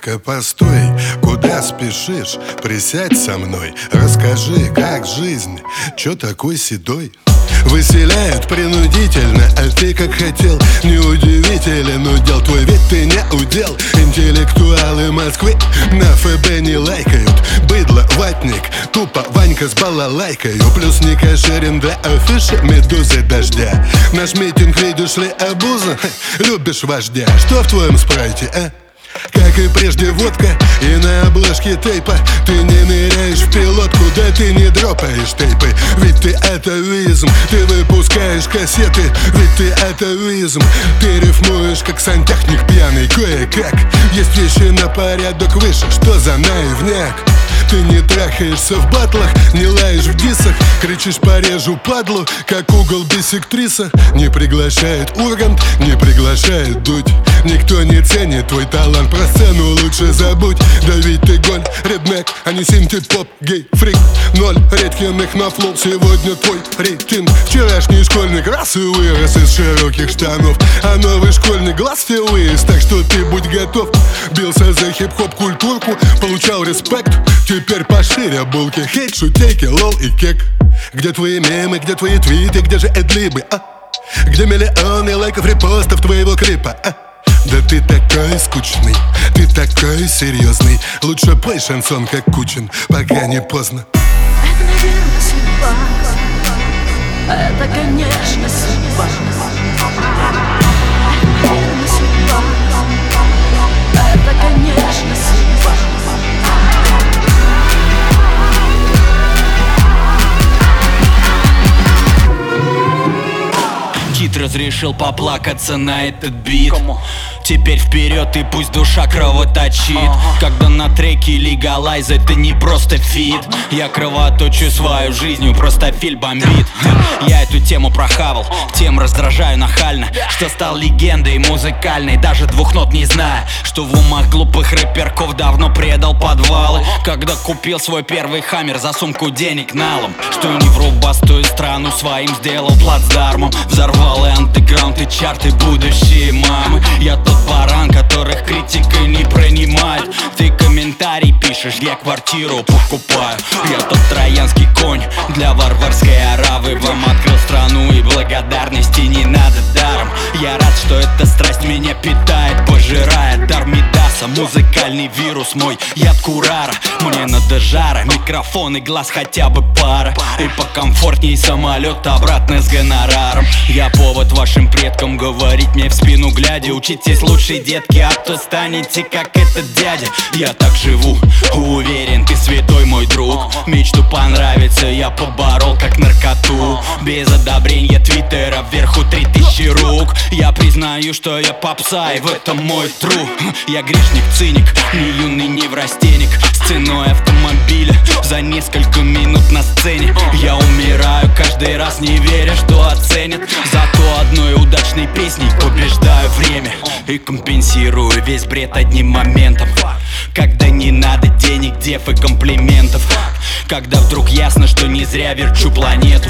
Детка, постой, куда спешишь? Присядь со мной, расскажи, как жизнь, чё такой седой? Выселяют принудительно, а ты как хотел. Неудивителен удел твой, ведь ты не удел. Интеллектуалы Москвы на ФБ не лайкают. Быдло, ватник, тупо Ванька с балалайкою. Плюс не кошерен до афиши медузы дождя. Наш митинг, видишь ли, обуза. Любишь вождя, что в твоем спрайте, а? Как и прежде водка и на обложке тейпа. Ты не ныряешь в пилотку, да ты не дропаешь тейпы. Ведь ты атовизм, ты выпускаешь кассеты. Ведь ты атовизм, ты рифмуешь как сантехник пьяный. Кое-как, есть вещи на порядок выше. Что за наивняк? Ты не трахаешься в батлах, не лаешь в дисах. Кричишь порежу падлу, как угол биссектриса. Не приглашает Ургант, не приглашает Дудь. Никто не ценит твой талант, про сцену лучше забудь. Да ведь ты голь, реднек, а не синтепоп, гей, фрик. Ноль редкиных на флоу, сегодня твой рейтинг. Вчерашний школьник раз и вырос из широких штанов, а новый школьный глаз тебе вырос, так что ты будь готов. Бился за хип-хоп культурку, получал респект. Теперь пошире булки, хейт, шутейки, лол и кек. Где твои мемы, где твои твиты, где же эдлибы, а? Где миллионы лайков, репостов твоего клипа, а? Да ты такой скучный, ты такой серьезный. Лучше пой шансон, как Кучин, пока не поздно. Это, наверное, судьба. Это, конечно, судьба. Это, наверное, судьба. Это, конечно, судьба. Кит разрешил поплакаться на этот бит. Теперь вперед и пусть душа кровоточит. Когда на треке легалайз, это не просто фит. Я кровоточу свою жизнью, просто филь бомбит. Я эту тему прохавал, тем раздражаю нахально, что стал легендой музыкальной, даже двух нот не зная. Что в умах глупых рэперков давно предал подвалы. Когда купил свой первый хаммер за сумку денег налом. Что не в рубастую страну своим сделал плацдармом. Взорвал и андеграунд, и чарты будущие мамы. Я тот баран, которых критика не принимает. Ты комментарий пишешь, я квартиру покупаю. Я тот троянский конь для варварской аравы. Вам открыл страну и благодарности не надо даром. Я рад, что эта страсть меня питает, пожирает дар Мидаса. Музыкальный вирус мой, яд Курара. Мне надо жара, микрофон и глаз хотя бы пара. И покомфортней самолет обратно с гонораром. Я повод вашим предкам говорить мне в спину глядя: учитесь лучше, детки, а то станете как этот дядя. Я так живу, уверен, ты святой мой друг. Мечту понравится я поборол как наркоту. Без одобрения твиттера вверху 3000 рук. Я признаю, что я попса, и в этом мой труд. Я грешник, циник, не юный неврастенник. С ценой автомобиля за несколько минут на сцене. Я умираю каждый раз, не веря, что оценят. Зато одной удачной песней побеждаю время и компенсирую весь бред одним моментом. Когда не надо денег, дев и комплиментов. Когда вдруг ясно, что не зря верчу планету.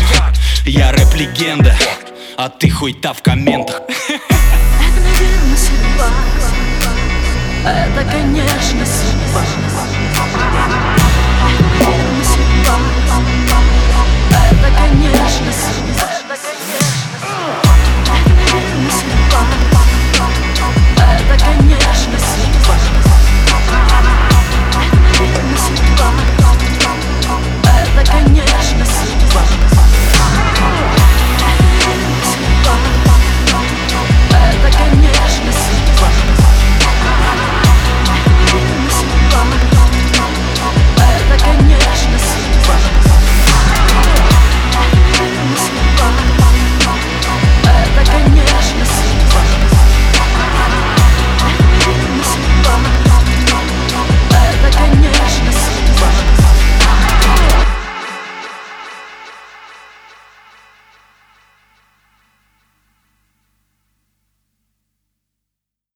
Я рэп-легенда, а ты хуйта в комментах. Это, наверное, судьба. Это, конечно, судьба.